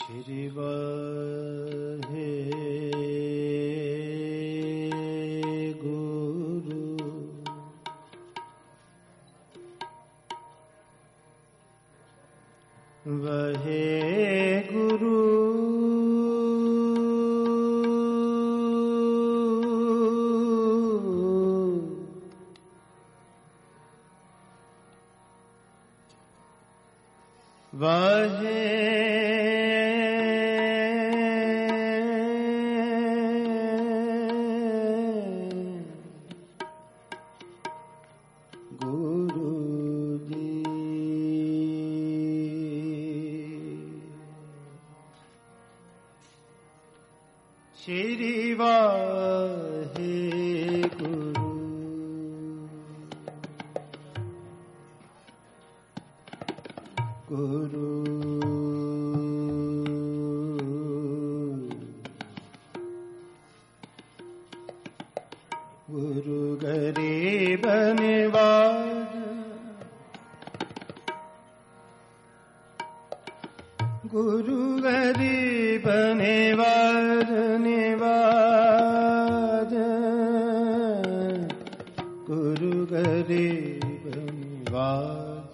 श्री वाहे गुरु वहे गुरु वहे श्री वाहे गुरु गुरु गुरु गरीब निवाज गुरु गरीब निवाज निवाज गुरु गरीब निवाज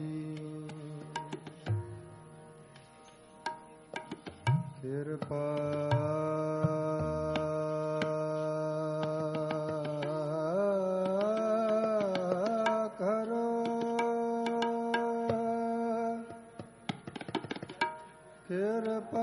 कृपा करो कृपा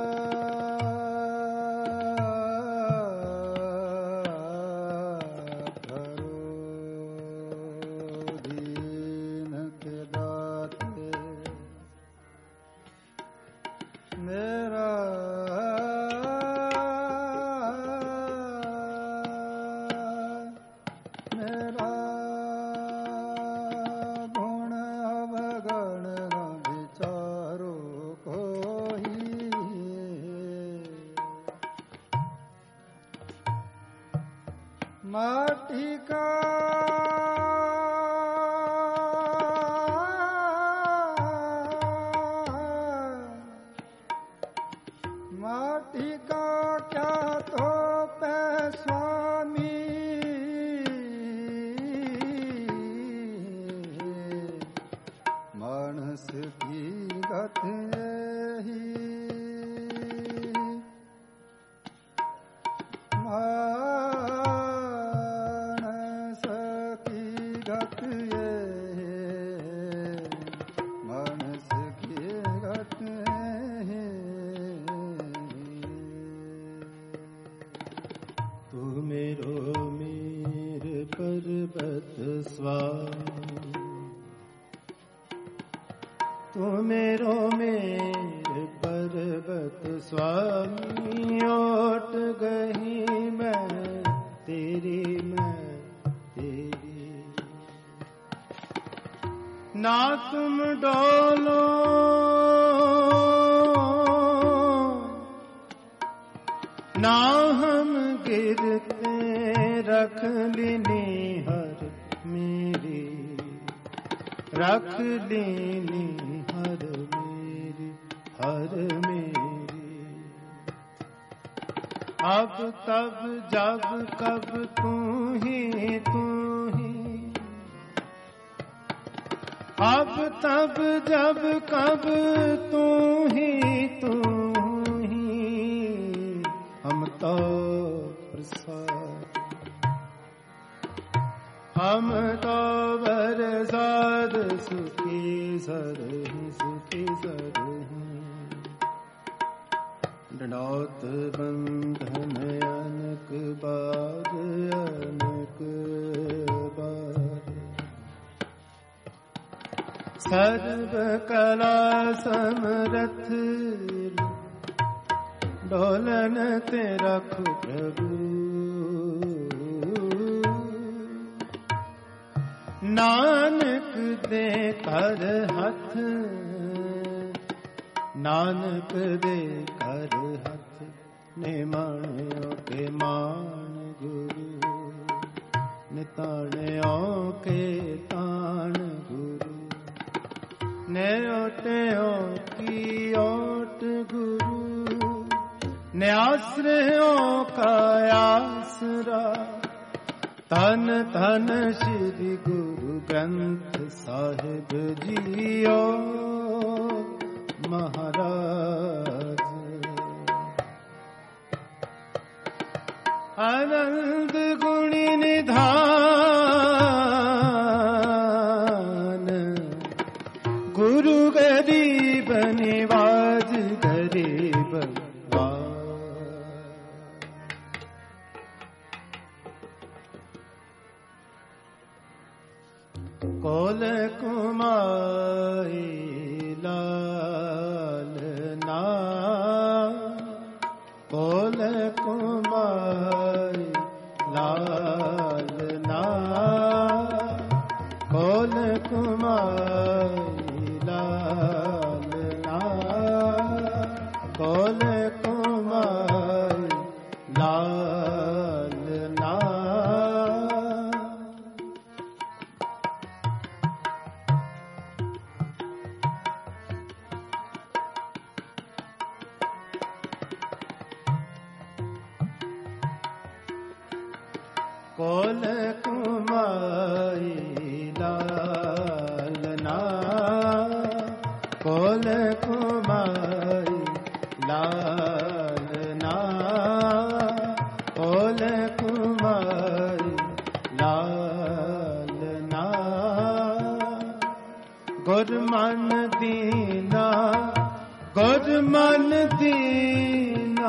माटी का क्या तो पे स्वामी मानस की गत यही पर्वत स्वामी तू मेरो मेरे पर्वत स्वामी ओट गही मैं तेरी ना तुम डोलो ना हम गिरते रख लेनी हर मेरी रख लेनी हर मेरी अब तब जब कब तू ही अब तब जब कब तू ही हम तो हम तो बरसात सुखी सरही डोत बंधन अनक बार सर्व कला समरथ डोलन ते रख प्रभु नानक दे कर हथ नानक दे कर हथ निमाणियों के मान गुरु निताणियों के ताण गुरु ने ओटे की ओट गुरु आश्रयों का आसरा। धन धन श्री गुरु ग्रंथ साहिब जियो महाराज। आनंद गुणी निधान गुरु गरीब निवाज गरीब कोल कुमाई लाल ना कोल कुमाई लाल ना कोल कुमाई लाल ना कोल कुमाई लाल ना। कोल कुमाई लाल ना कोल कुमाई लाल ना कोल कुमाई लाल ना। गुरमन दीना गुरमन दीना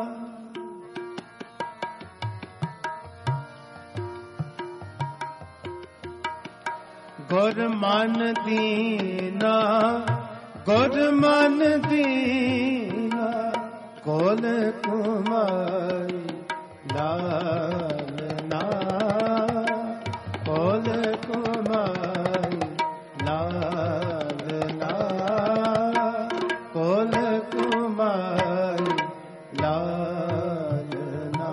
गुरमन दीना गुरमन दीना कोल कुमाई लाल ना कोल कुमाई लाल ना कोल कुमाई लाल ना।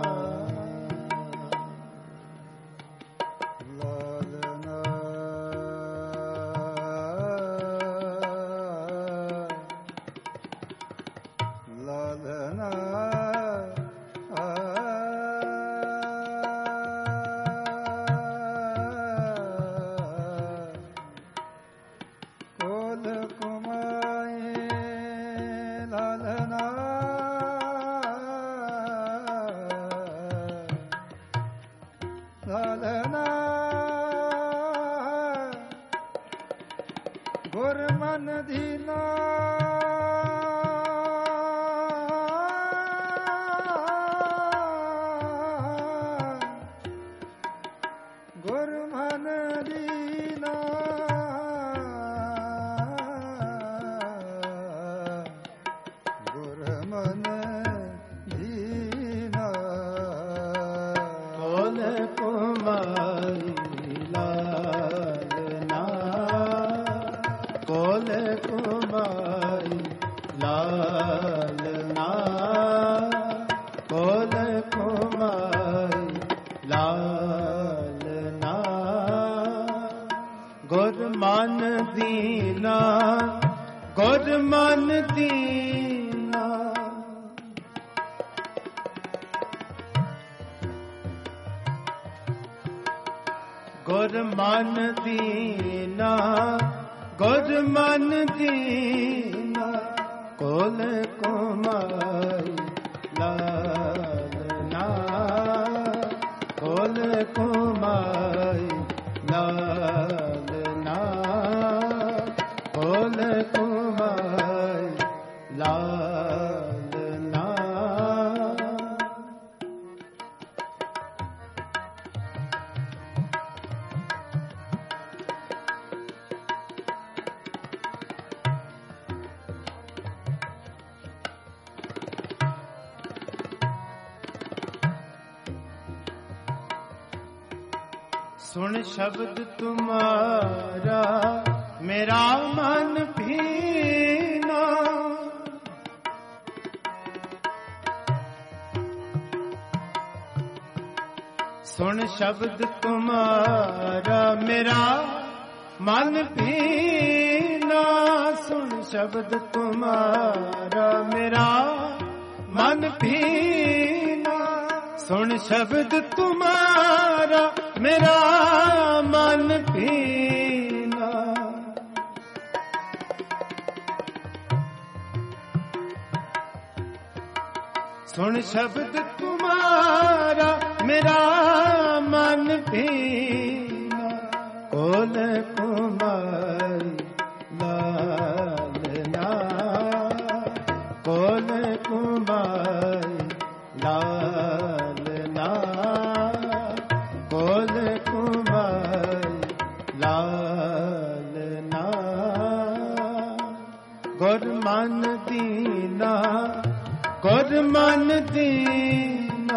गुरमन दीना गुरमन दीना गुरमन दीना कोल कुमाई लाल ना कोल कुमाई लाल ना कोल कुमाई लाल ना। गुरमन दीना गुरमन दीना गुरमन दीना गुरमन दीना कोल कुमाई लाल ना कोल कुमाई लाल ना कोल कुमाई लाल ना। सुन शब्द तुम्हारा मेरा मन भीना सुन शब्द तुम्हारा मेरा मन भीना सुन शब्द तुम्हारा मेरा मन भीना। सुन शब्द तुम्हारा मेरा मन भीना। सुन शब्द तुम्हारा मेरा मन भीना। कोल कुमारी लालना, कोल कुमारी लालना, कोल कुमारी लालना। गुर मन दीना, गुर मन दीना।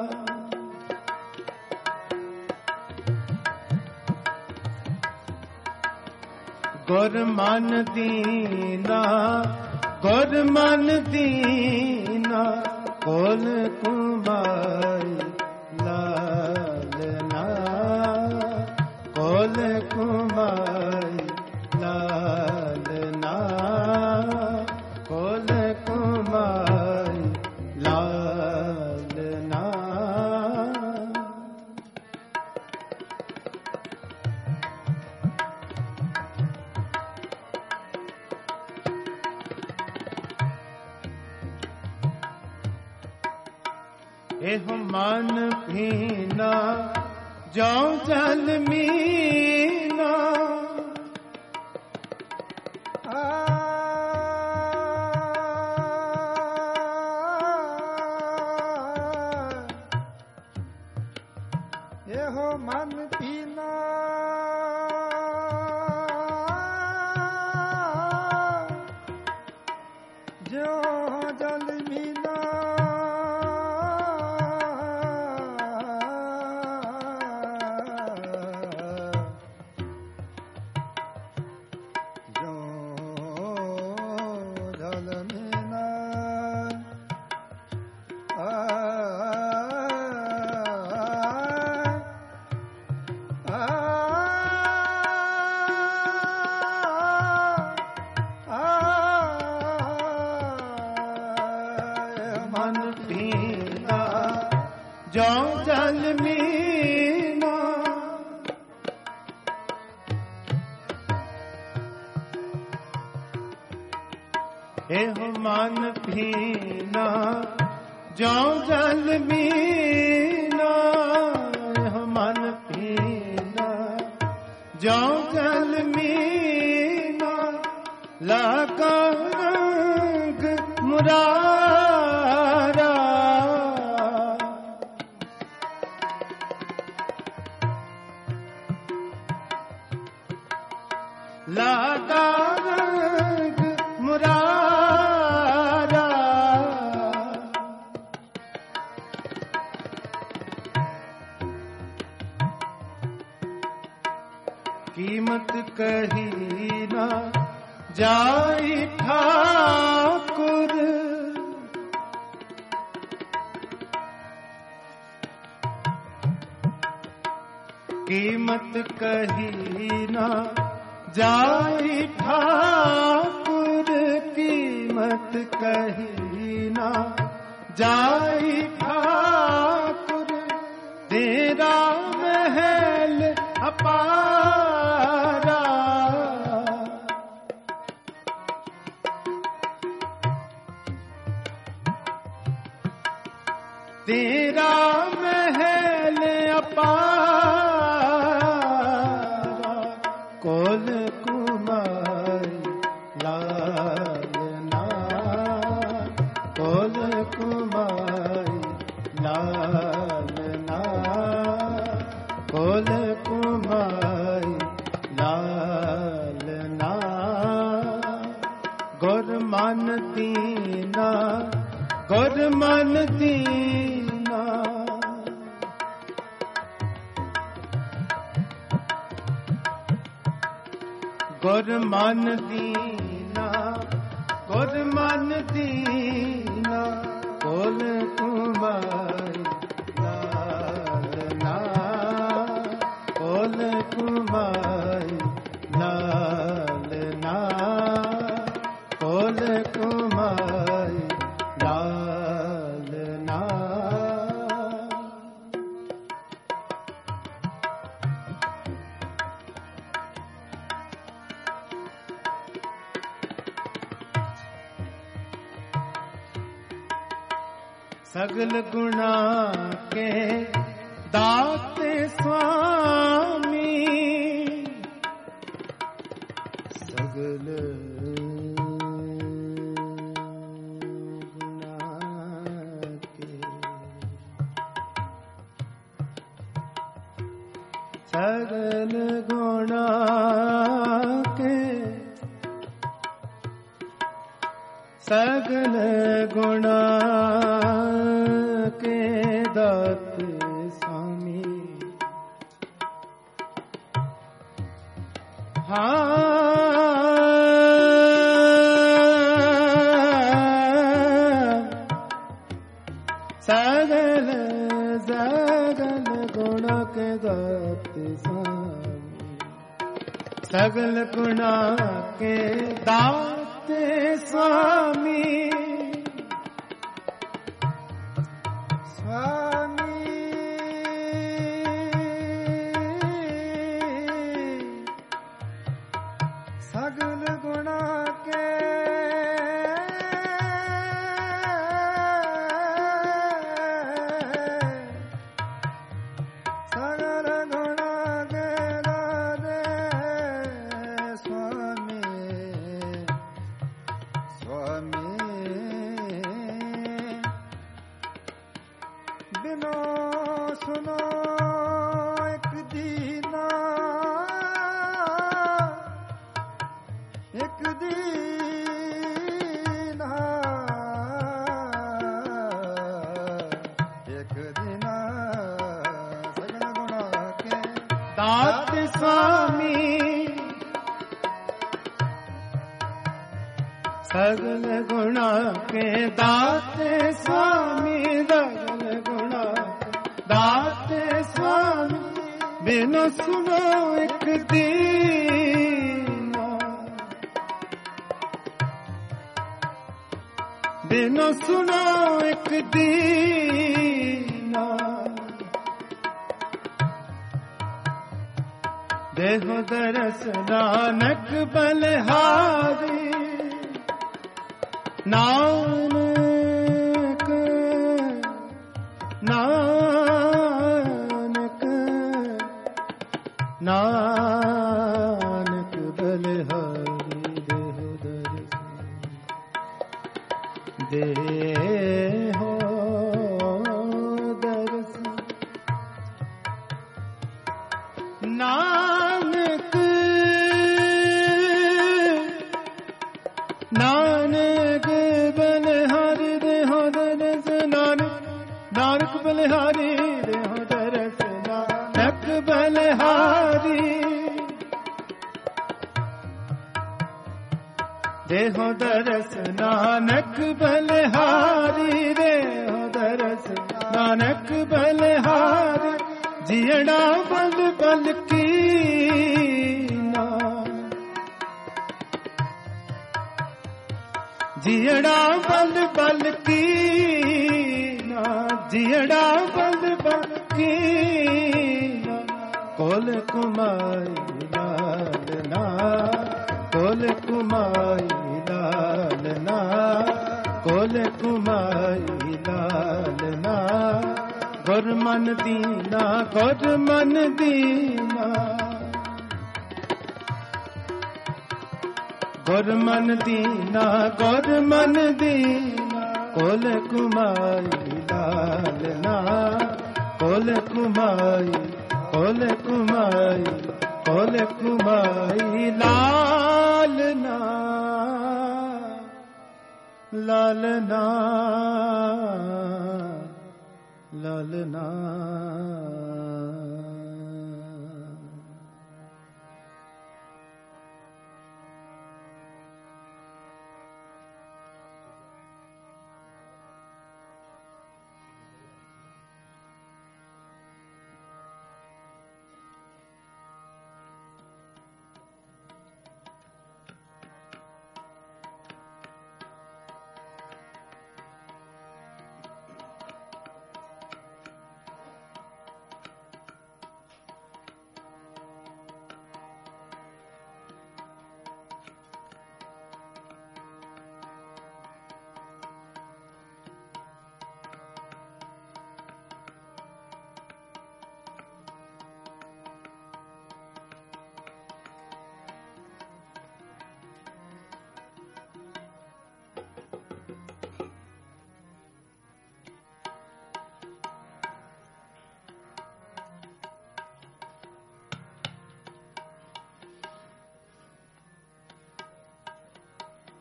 गुर मन दीना, गुर मन दीना। कोल कुमारी लालना, कोल कुमारी लालना, कोल कुमारी लालना। एह मन भीना जो जल मीना। एहो मन पीना जो जल मीना। मन भीना जो जल मीना। एह मन भीना जो जल मीना। एह मन भीना जो जल मीना। लगा रंग मुरारा, लगा रंग मुरारा। कीमत कही ना जाई ठाकुर। कीमत कही ना जाई ठाकुर। कीमत कही ना जाई ठाकुर। तेरा महल अपारा, तेरा महल अपारा। कोल कुमारी लालना, कोल कुमारी लालना, कोल कुमारी लालना। गुर मन दीना, गुर मन दीना। गुर मन दीना, गुर मन दीना। कोल कुमारी लालना, कोल कुमारी लालना, कोल कुमारी लालना। सगल गुणा के दाते स्वामी, सगल गुणा के, सगल गुणा के, सगल गुणा के दाते स्वामी। सगल सगल गुणा के दाते स्वामी, सगल गुणा के दाते स्वामी, स्वामी सगल गुणा के, सगल गुणा के दाते स्वामी, स्वामी बिनो सुनो एक दीना, एक दीना, एक दीना, सगल गुणा के दाते स्वामी, सगल गुणा के दाते स्वामी, सगल गुणा दाते स्वामी, बिनु सुनो एक दीना, बिनु सुनो एक दीना, देहो दरस नानक बलिहारी, नानक नानक नानक बलिहारी, देहो दरस देहो दरस, नानक नानक बलिहारी, देहो दरस नानक, नानक बलिहारी, देहो दरस नानक बलिहारी, देहो दरस नानक बलिहारी, देहो दरस नानक बलिहारी, जियड़ा बल बल की ना, जियड़ा बल बल की ना, जियड़ा बल बल की ना, कोल कुमाई लालना, कोल कुमाई लालना, कोल कुमाई लालना, गुर मन दीना, गुर मन दीना, गुर मन दीना, गुर मन दीना, कोल कुमाई लालना, कोल कुमाई, कोल कुमाई, कोल कुमाई लालना, लालना, लालना।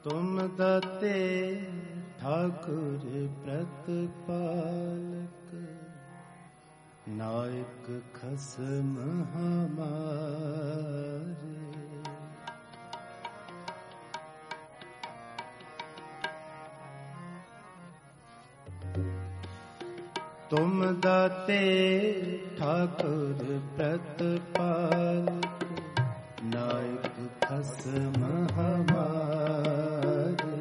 तुम दाते ठाकुर प्रतिपालक, नायक खसम हमारे। तुम दाते ठाकुर प्रतिपालक, नायक खसम हमारे।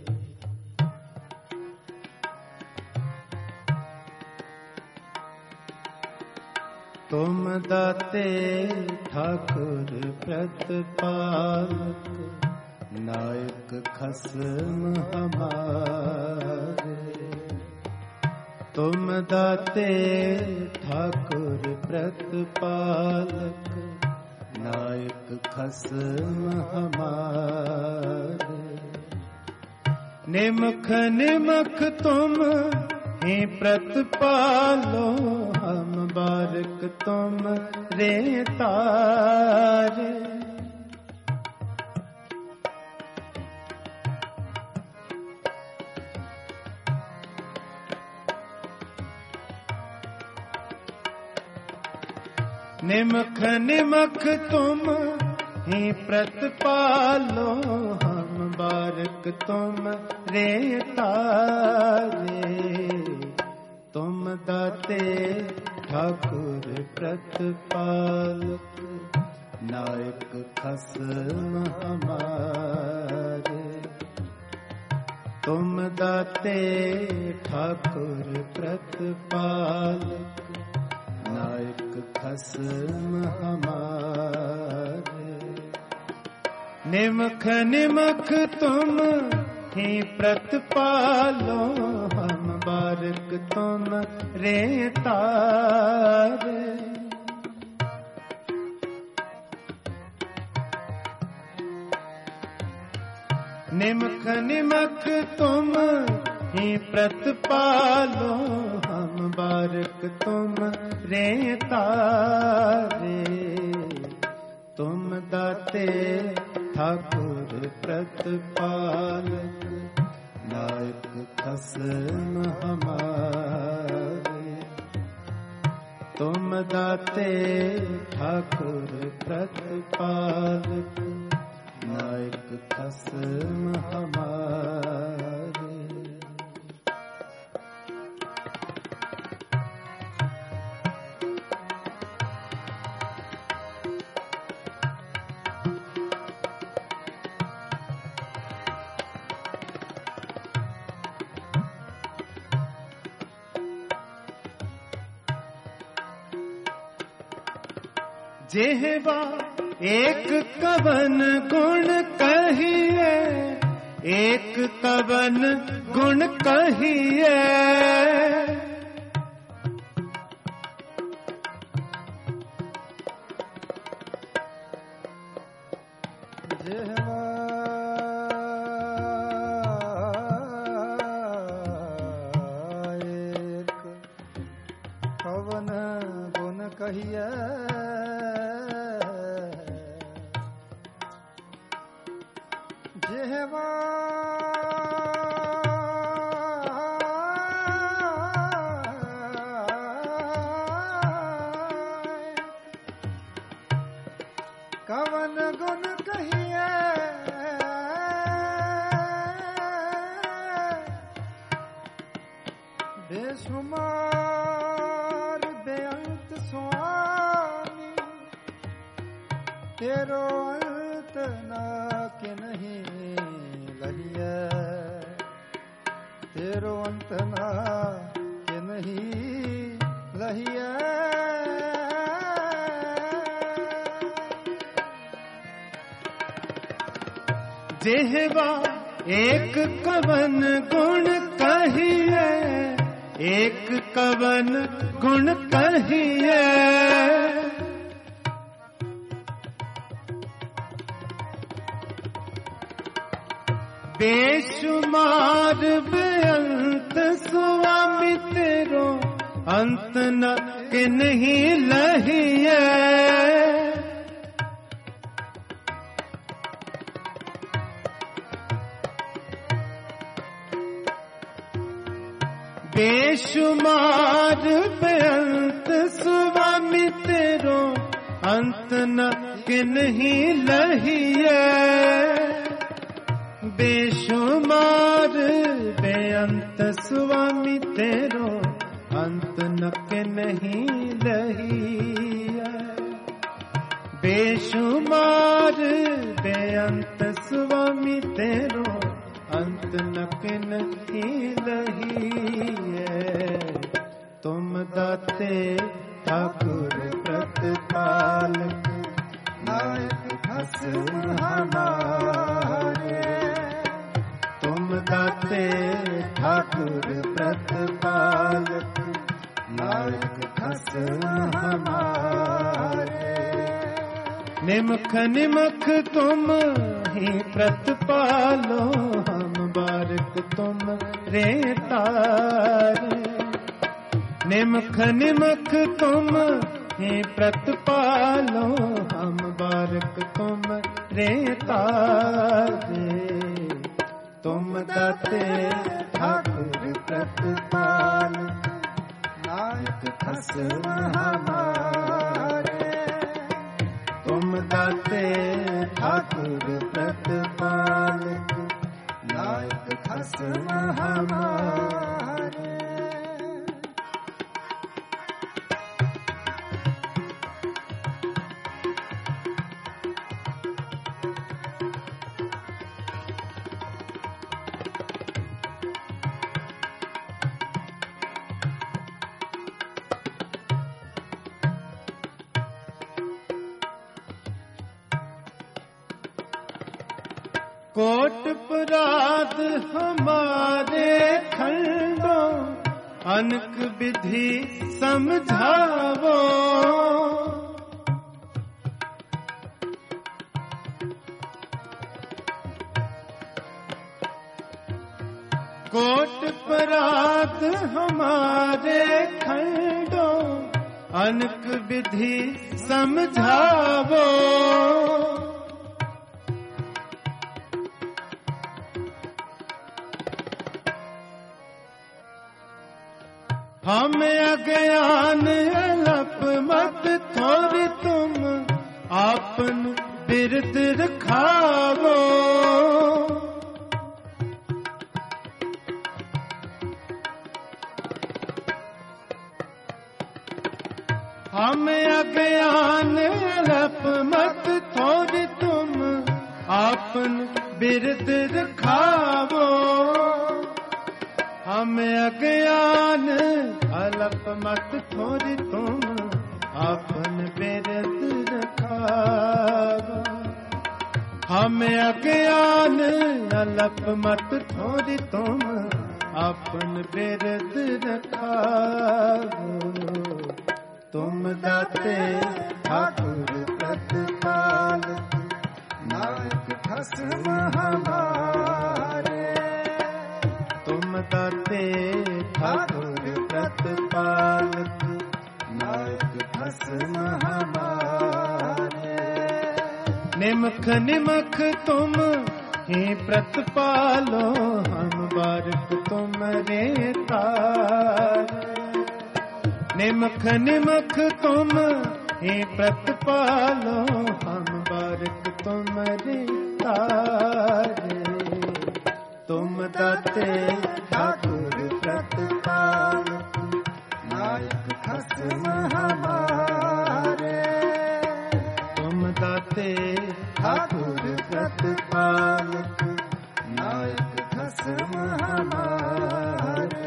तुम दाते ठाकुर प्रतिपालक, नायक खसम हमारे। तुम दाते ठाकुर प्रतिपालक, नायक खसम हमारे। निमख निमख तुम ही प्रतिपालो, हम बारक तुम रे तारे। निमख निमख तुम ही प्रतिपालो, हम बारक तुम रे तारे। तुम दाते ठाकुर प्रतिपालक, नायक खसम हमारे। तुम दाते ठाकुर प्रतिपालक, नायक खसम हमारे। निमख निमख तुम ही प्रतिपालो, हम बारक तुम रे तारे। निमख निमख तुम ही प्रतिपालो, हम बारक तुम रे तारे। तुम दाते ठाकुर प्रतिपालक, नायक खसम हमारे। तुम दाते ठाकुर प्रतिपालक, नायक खसम हमारे। जेहवा एक कवन गुण कहिए, एक कवन गुण कहिए। जेहवा एक कवन गुण कहिए, जेहवा कवन गुण कहिए, बेशुमार बेअंत स्वामी, तेरो अंत ना के नहीं लहिए। तेरो अंत ना के नहीं लहिए। जेहवा एक कवन गुण कहिए, एक कवन गुण कहिए। बेशुमार बेअंत स्वामी, तेरो अंत न के नहीं लहिए। बेशुमार बेअंत स्वामी तेरो अंत न किन्हीं लहिए। बेशुमार बेअंत स्वामी तेरो अंत न किन्हीं लहिए। बेशुमार बेअंत स्वामी तेरो अंत न किन्हीं लहिए। तुम दाते ठाकुर प्रतिपालक नायक खसम हमारे। तुम दाते ठाकुर प्रतिपालक नायक खसम हमारे। निमख निमख तुम ही प्रतिपालो हम बारक तुम रे तारे। निमख निमख तुम ही प्रतिपालो हम बारक तुम रे तारे। तुम दाते ठाकुर प्रतिपालक नायक खसम हमारे। तुम दाते ठाकुर प्रतिपालक नायक खसम हमारे। कोट अपराध हमारे खंडों अनक विधि समझावो। कोट अपराध हमारे खंडों अनक विधि समझावो। हम अज्ञान अलप मत थोड़ी तुम आपन बिरद रखावो। हम अज्ञान अलप मत थोड़ी तुम आपन बिरद रखावो। हम अज्ञान अलप मत थोड़ी तुम आपन बिरद रखावो। हम अज्ञान अलप मत थोड़ी तुम आपन बिरद रखावो। तुम दाते ठाकुर प्रतिपालक नायक खसम हमारे। तुम दाते ठाकुर प्रतिपालक नायक खसम हमारे। निमख निमख तुम ही प्रतिपालो हम बारक तुम रे तारे। निमख निमख तुम ही प्रतिपालो हम बारक तुम रे तारे। तुम दाते ठाकुर प्रतिपालक नायक खसम हमारे। तुम दाते ठाकुर प्रतिपालक नायक खसम हमारे।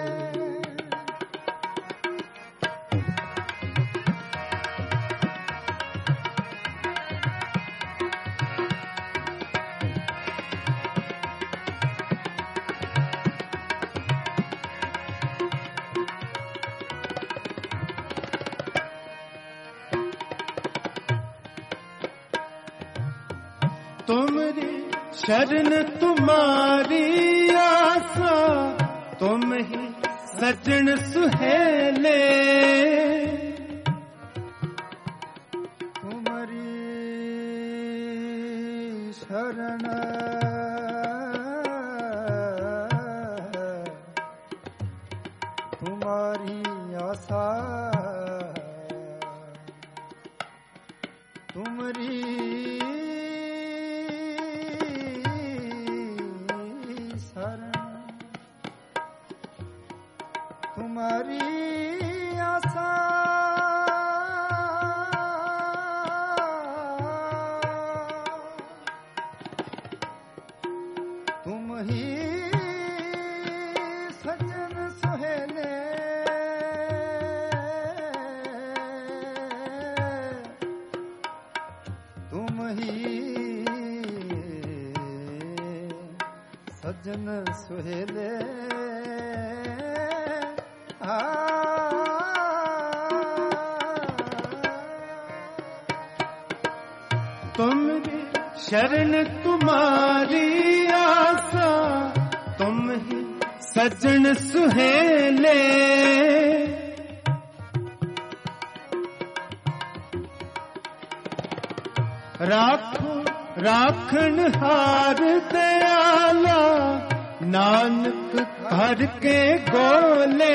तुमरी शरण तुम्हारी आसा तुम ही सजन सुहेले। तुम्हारी शरण तुम्हारी आशा तुम्हारी शरण तुम्हारी आशा तुम ही सज्जन सुहेले तुम ही सज्जन सुहेले तुमरी शरण तुम्हारी आशा तुम ही सज्जन सुहेले राखो राखन हार दयाला नानक घर के गोले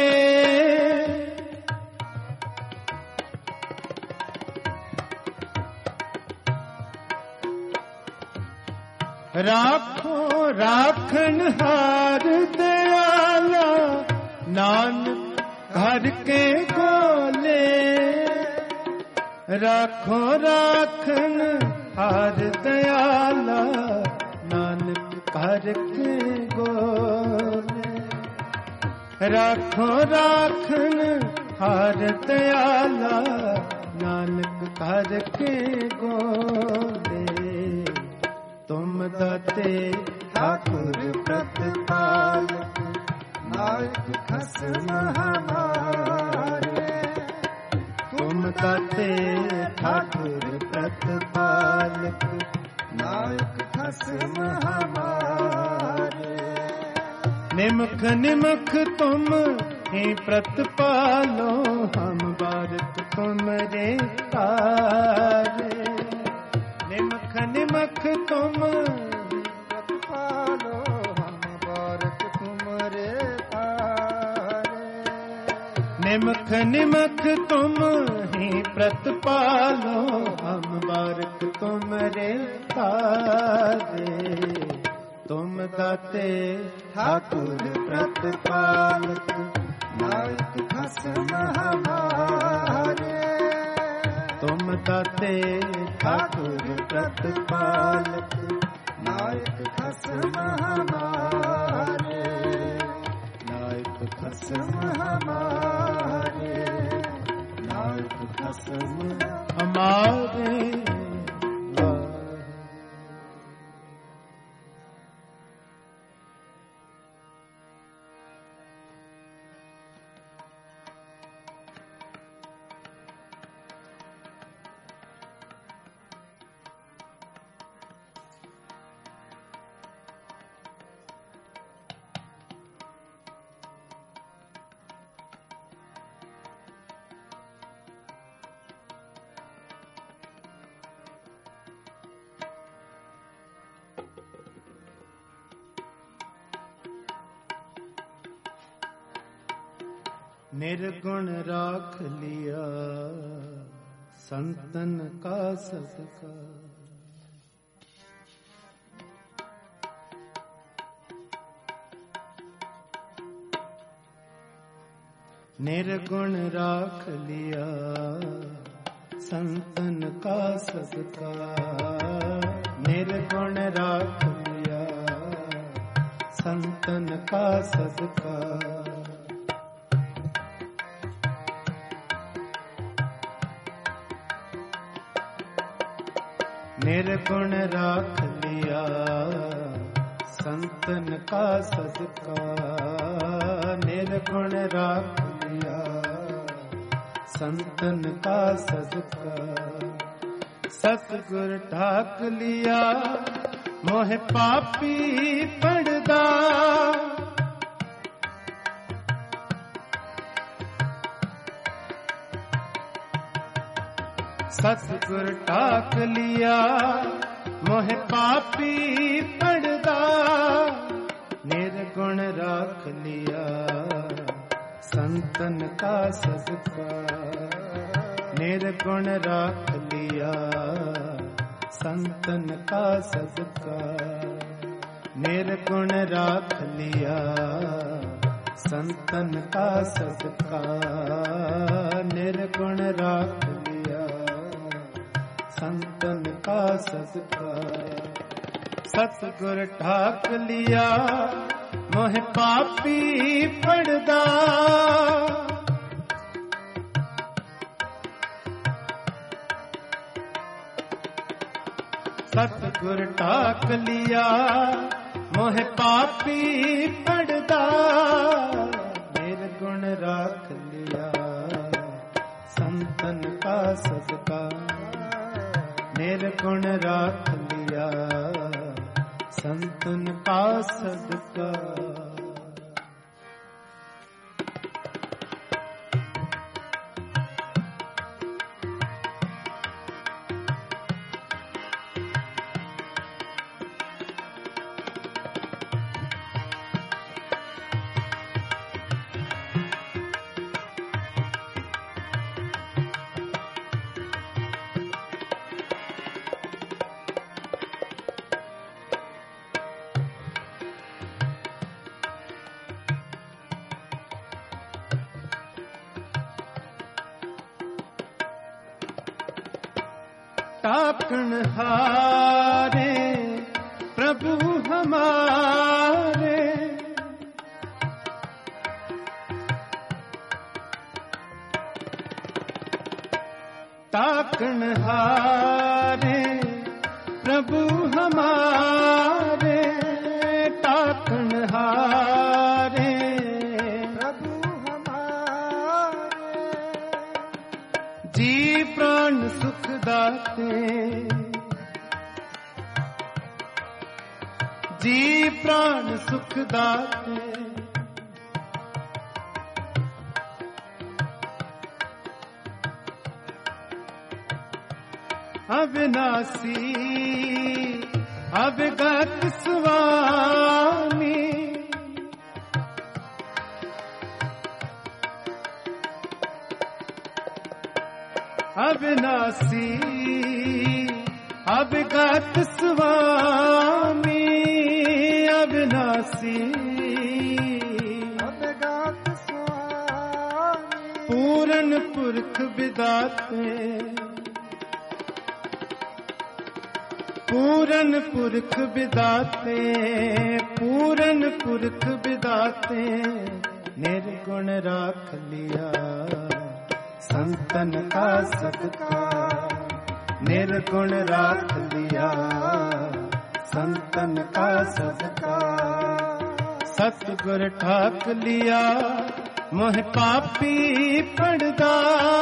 राखो राखन हार दयाला नानक घर के गोले राखो राखन हार दयाला नानक घर के गोले राखो राखन हार दयाला नानक घर के गोले तुम दाते ठाकुर प्रतिपालक नायक खसम हमारे तुम दाते ठाकुर प्रतिपालक नायक खसम हमारे निमख निमख तुम ही प्रतिपालो हम भारत तुमरे तारे निमख निमख तुम प्रतिपालो हम भारत तुमरे तारे निमख निमख तुम ही प्रतिपालो हम भारत तुमरे तारे तुम दाते ठाकुर प्रतिपालक नायक खसम हमारे तुम दाते ठाकुर प्रतिपालक नायक खसम हमारे नायक खसम हमारे नायक खसम हमारे निर्गुण राख लिया संतन का सदका निर्गुण राख लिया संतन का सदका निर्गुण राख लिया संतन का सदका निर्गुण राख लिया संतन का सदका निर्गुण राख लिया संतन का सदका सतगुर ढाक लिया मोह पापी पड़दा सतगुर ढाक लिया मोह पापी पड़दा निर्गुण राख लिया संतन का सदका, निर्गुण राख लिया संतन का सदका, निर्गुण राख लिया संतन का सदका, निर्गुण राख लिया संतन का सदका। सतगुर ठाक लिया मोह पापी पड़दा, सतगुर ठाक लिया मोह पापी पड़दा, निर्गुण राख लिया संतन का सदका, निर्गुण राख लिया संतन का सदका। ताकन हारे प्रभु हमारे, ताकन हारे प्रभु हमारे, ताकन हारे प्रभु हमारे, जी प्राण सुख दाते, जी प्राण सुख दाते, अविनाशी अविगत स्वामी, अविनाशी अविगत स्वामी, अविनाशी अविगत स्वामी, पूरन पुरख विदाते, पूरन पुरख विदाते, पूरन पुरख विदाते, निर्गुण राख लिया संतन का सदका, निर्गुण राख लिया संतन का सदका। सतगुर ठाक लिया मोह पापी पड़दा,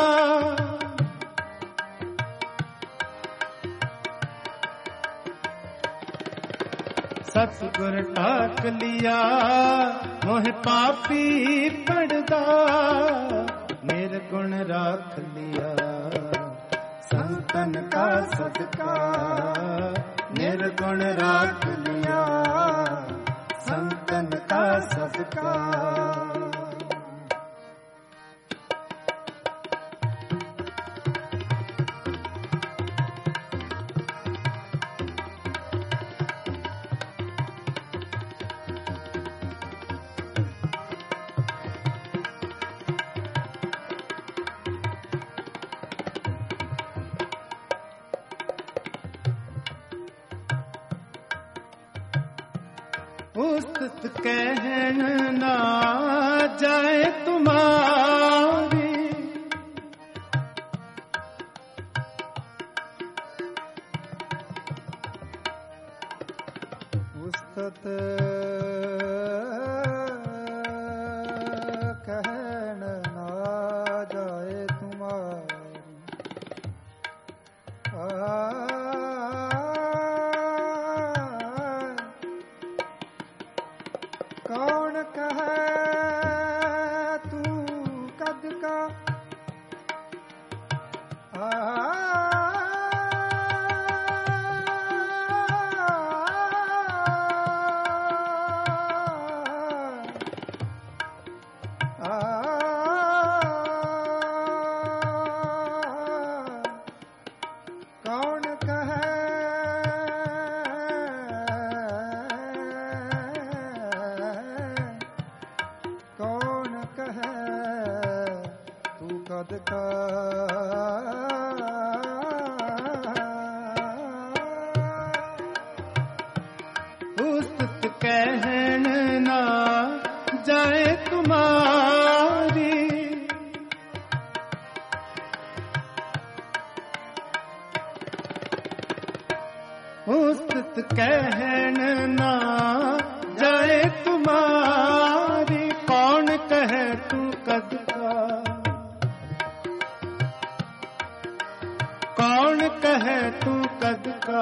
सतगुर ठाक लिया मोह पापी पड़दा, निर्गुण राख लिया संतन का सदका, निर्गुण राख लिया संतन का सदका। उस्तत कहना जाए तुम्हारी, उस्तत कहना जाए तुम्हारी, कौन कहे तू कद का, का। उस्तुत कहन ना जाए तुम्हारी, उस्तुत कहन ना जाए तुम्हारी। कौन कहे तू कद का, कौन कहे तू कद का।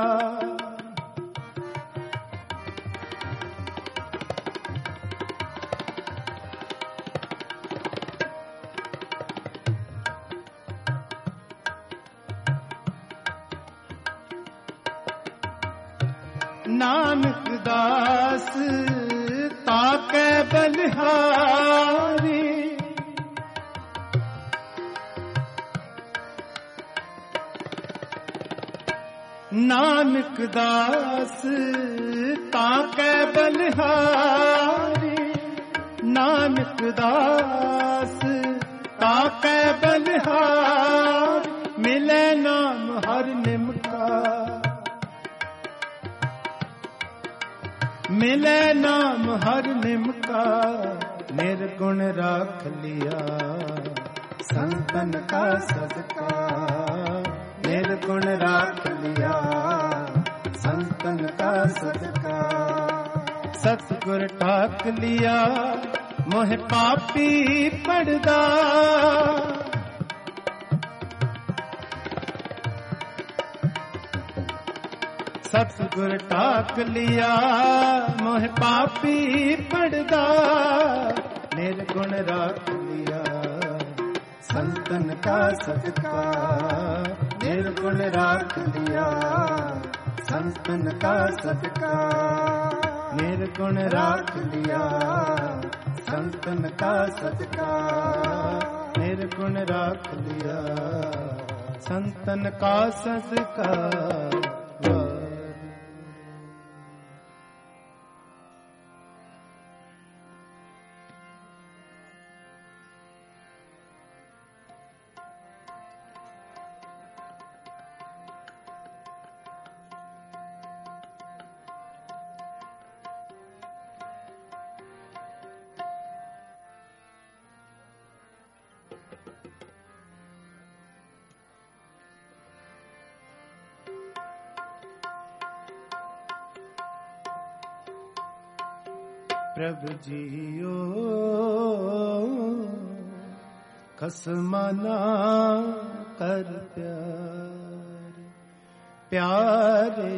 नानक दास ताके बलिहारी, नानक दास ताके बलिहारी। नानक दास ताके बलिहारी। मिले नाम हर निम का, मिले नाम हर निम का। निर्गुण राख लिया संतन का सदका, निर्गुण राख लिया संतन का सदका। सतगुर ठाक लिया मोह पापी पड़दा, सतगुर ठाक लिया मोह पापी पड़दा। निर्गुण राख लिया संतन का सदका, निर्गुण राख लिया संतन का सदका। निर्गुण राख लिया संतन का सदका, निर्गुण राख लिया संतन का सदका। प्रभु जियो खसमाना कर प्यारे, प्यारे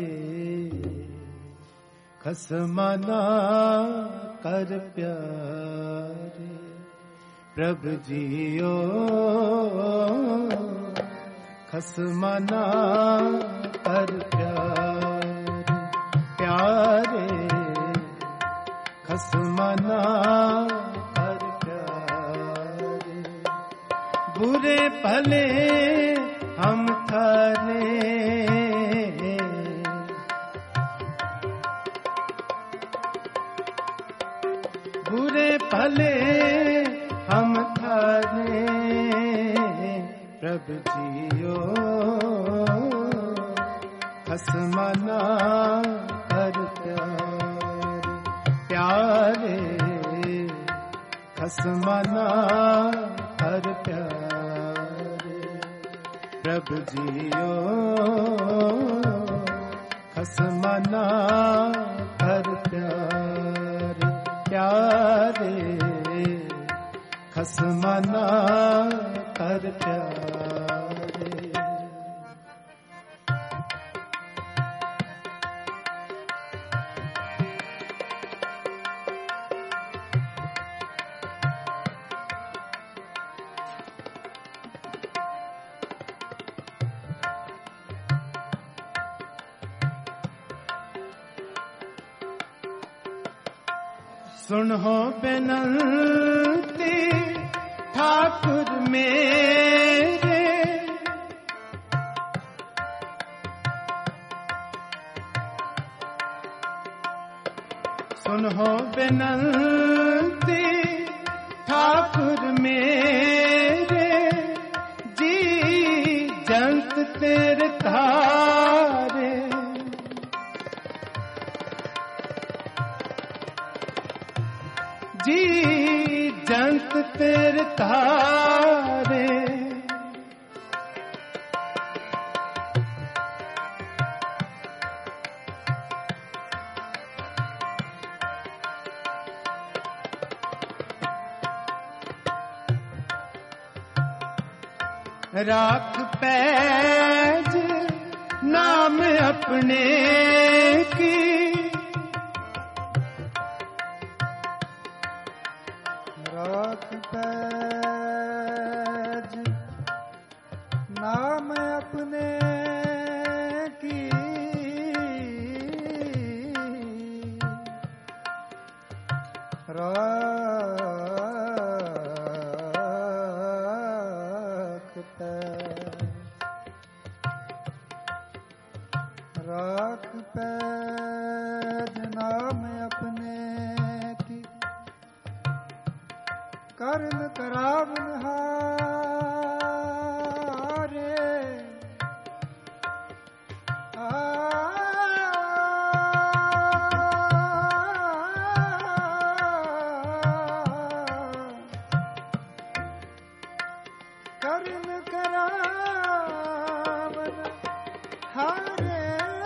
खसमाना कर प्यारे। प्रभु जियो खसमाना कर प्यारे, प्यारे खसमाना कर प्यारे। बुरे भले हम थारे, बुरे भले हम थारे। प्रभु जियो खसमाना कर प्यारे, प्यारे खसमाना कर प्यारे। प्रभु जियो खसमाना कर प्यारे, प्यारे खसमाना कर प्यारे। सुनो बेनती ठाकुर मेरे, सुनो बेनती ठाकुर मेरे। तेरे धारे, जी जंत तेरे धारे, राख पैज नाम अपने की, राख पैज नाम अपने की, राख पैज नाम अपने की, करन करावन हारे, करन करावन हारे,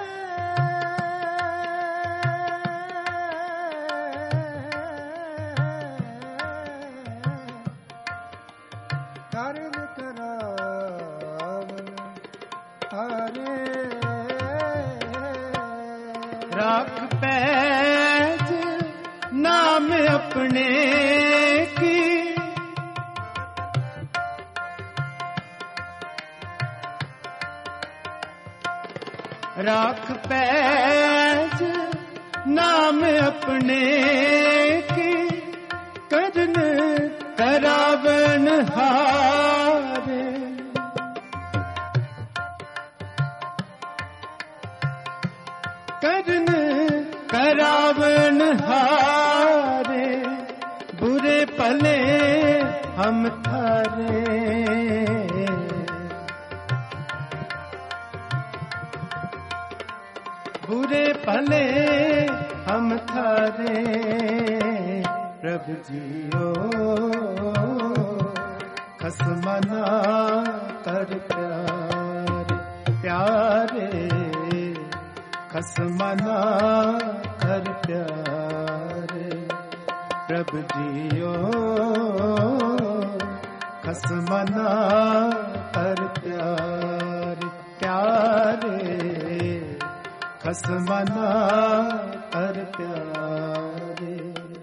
करन करावन हारे, राख पैज नाम अपने की, राख पैज नाम अपने की, करन करावन हारे, करन करावन हारे, बुरे भले हम थारे, बुरे भले हम थारे, प्रभु जियो खसमना कर प्यारे, प्यारे खसमना कर प्यारे, प्रभु जियो खसमना कर प्यारे, प्यारे खसमना कर प्यारे।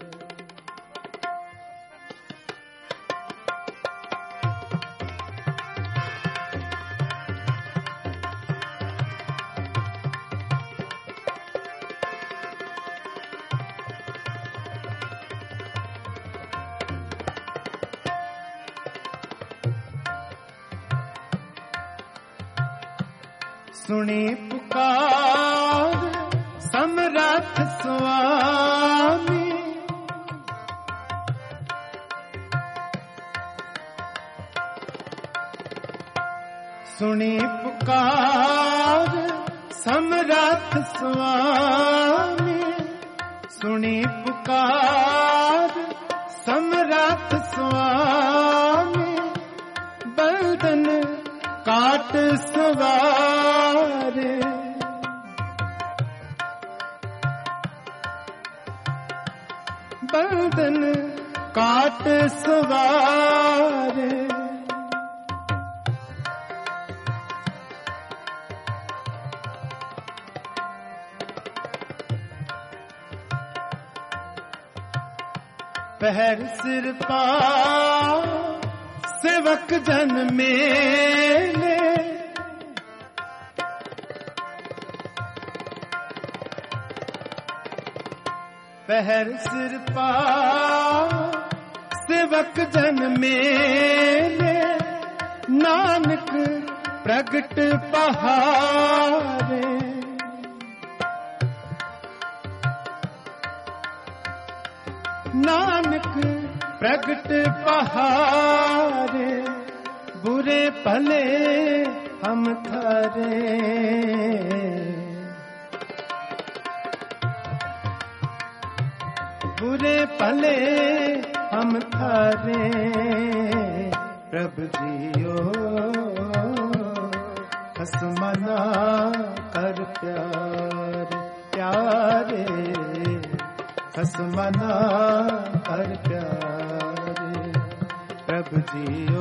सुनी पुकार समरथ स्वामी, सुनी पुकार समरथ स्वामी, सुनी पुकार समरथ स्वामी, बंधन काट सवारे, बंधन काट सवारे, पहर सिर पा सेवक जन मेले, पहर सिर पा सेवक जन मेले, नानक प्रगट पहारे, नानक प्रगट पहारे, बुरे भले हम थारे, बुरे भले हम थारे, प्रभु जियो खसमना कर प्यार प्यारे, खसमना कर प्यारे, प्रभु जियो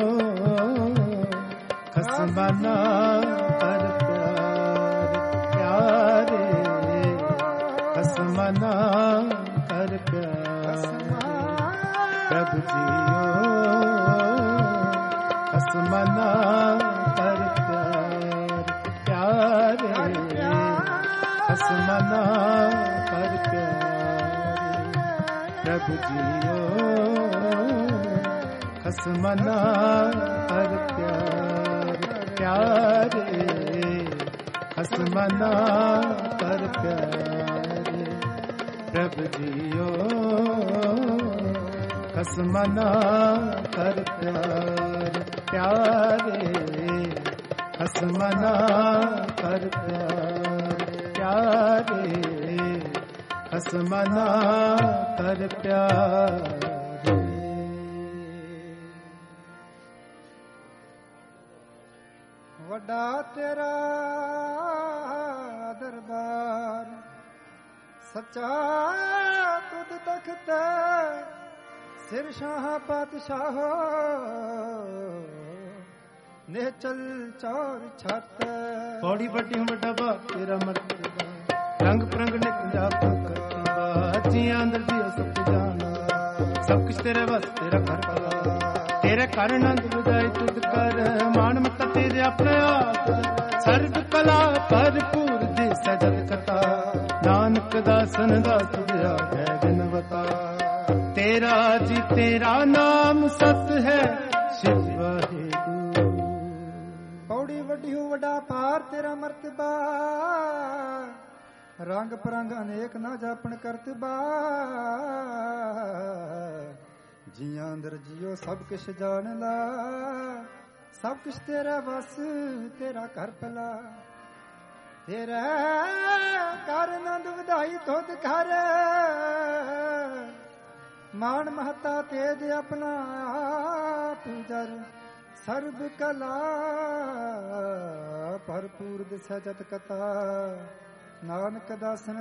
खसमना कर प्यार प्यारे, खसमना कर प्यारे, प्रभु जियो खसमना कर प्यार प्यारे, खसमना कर प्यारे, प्रभु जियो खसमना कर प्यार प्यारे, खसमना कर प्यारे, प्रभु जियो खसमना कर प्यार प्यारे, खसमना कर प्यार प्यारे, खसमना कर प्यारे। ਵੱਡਾ ਤੇਰਾ ਦਰਬਾਰ, ਸੱਚਾ ਤੁਧ ਤਖਤ, ਸਿਰ ਸ਼ਾਹ ਪਾਤਸ਼ਾਹ, ਨਿਹਚਲ ਚੌਰ ਛੱਤ। ਪੌੜੀ ਵੱਡੀ ਵੱਡਾ ਬਾ ਤੇਰਾ ਮਰਤਬਾ, ਰੰਗ ਪ੍ਰੰਗ ਨੇ ਪੰਜਾਬ ਕਰਤਬਾ, ਜੀਆਂ ਅੰਦਰ ਜੀ ਸਭ ਜਾਣਾ, ਸਭ ਕੁਛ ਤੇਰੇ ਵਸ ਤੇਰਾ ਘਰ ਭਲਾ, ਤੇਰੇ ਘਰ ਆਨੰਦ ਵਧਾਈ ਤੁਧ ਕਰ, ਮਾਣ ਮੱਤਾ ਤੇਰੇ ਆਪਣੇ ਆਪ, ਸਰਬ ਕਲਾ ਭਰਪੂਰ ਦੀ ਸਜਦ ਕਥਾ, ਨਾਨਕ ਦਾਸਨ ਦਾ ਤੁਧ ਆਗੈ ਗਿਨਵਤਾ, ਤੇਰਾ ਜੀ ਤੇਰਾ ਨਾਮ ਸਤ ਹੈ ਸ਼ਿਵ ਵਾਹਿਗੁਰੂ। ਪੌੜੀ ਵੱਡੀ ਹੋ ਵੱਡਾ ਪਾਰ ਤੇਰਾ ਮਰਤਬਾ, ਰੰਗ ਪਰੰਗ ਅਨੇਕ ਨਾ ਜਾਪਣ ਕਰਤਬਾ, ਜੀਆਂ ਅੰਦਰ ਜਿਉ ਸਭ ਕੁਛ ਜਾਣ ਲਾ, ਸਭ ਕੁਛ ਤੇਰਾ ਬਸ ਤੇਰਾ ਘਰ ਭਲਾ, ਤੇਰਾ ਘਰ ਆਨੰਦ ਵਧਾਈ ਤੁਧ ਘਰ, ਮਾਣ ਮਹਤਾ ਤੇਜ ਆਪਣਾ ਆਪ ਜਰ, ਸਰਬ ਕਲਾ ਭਰਪੂਰ ਦਿਸੈ ਜਤ ਕਥਾ, ਨਾਨਕ ਦਾਸਨ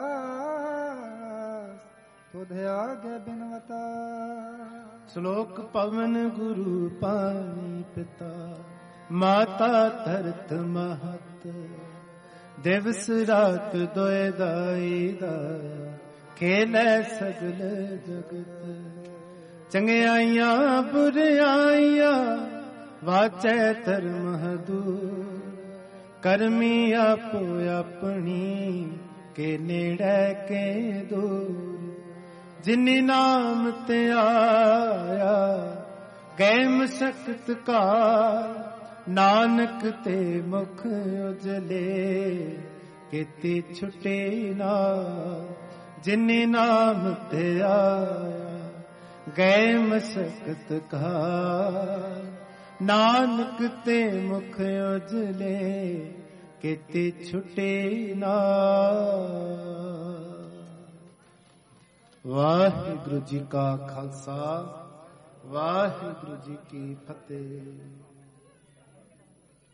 ਦਾਸ ਤੁਧ ਆਗੇ ਬਿਨਵਤਾ। ਸ਼ਲੋਕ ਪਵਨ ਗੁਰੂ ਪਾਣੀ ਪਿਤਾ, ਮਾਤਾ ਧਰਤ ਮਹਤ, ਦਿਵਸ ਰਾਤ ਦੋਇ ਦਾਈ ਦਾ, ਖੇਲੈ ਸਗਲ ਜਗਤ, ਚੰਗਿਆਈਆਂ ਬੁਰਿਆਈਆਂ ਵਾਚੈ ਧਰਮ ਹਦੂਰ, ਕਰਮੀ ਆਪੋ ਆਪਣੀ ਕੇ ਨੇੜੇ ਕੇ ਦੂਰ, ਜਿਨੀ ਨਾਮ ਤੇ ਆਇਆ ਗਏ ਮਸਕਤ ਕਾ, ਨਾਨਕ ਤੇ ਮੁਖ ਉਜਲੇ ਕੀਤੀ ਛੁਟੇ ਨਾ, ਜਿਨੀ ਨਾਮ ਤੇ ਆਇਆ ਗਏ ਮਸਕਤ ਕਾ, ਨਾਨਕ ਤੇ ਮੁਖ ਉਜਲੇ ਕੀਤੀ ਛੁਟੇ ਨਾ। ਵਾਹਿਗੁਰੂ ਜੀ ਕਾ ਖਾਲਸਾ, ਵਾਹਿਗੁਰੂ ਜੀ ਕੀ ਫਤਿਹ।